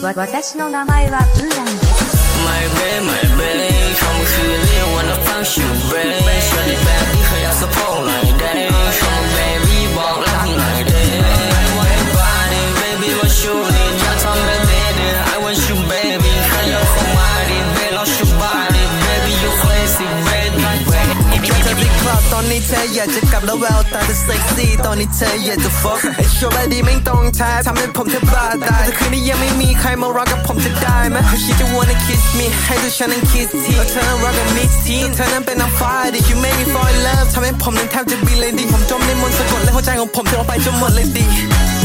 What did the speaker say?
私の名前はプーランです。 My baby, my baby, come feeling wanna punch you, baby. Shut it back, you can't support like that. Come baby, walk like that. Body, baby, what's your name? Just tell me, baby, I want you, baby. Can you come out it, baby, lost your body, baby, you crazy, baby. เธอที่คลอดตอนนี้เธออยากจะกลับแล้วแววตาเธอเซ็กซี่ตอนนี้เธออยากจะฟอกไอ้โชว์บอดี้ไม่ต้องแท้ทำให้ผมเธอบ้าตายแต่คืนนี้ยังไม่มีใครมารักกับผมจะได้ไหม She just wanna kiss me ให้ตัวฉันนั้น kiss ทีเธอนั้นรักกับ mix ทีเธอนั้นเป็นนางฟ้าดิ You make me fall in love ทำให้ผมนั้นแทบจะบินเลยดิผมจมในมนต์สะกดและหัวใจของผมเธอเอาไปจนหมดเลยดิ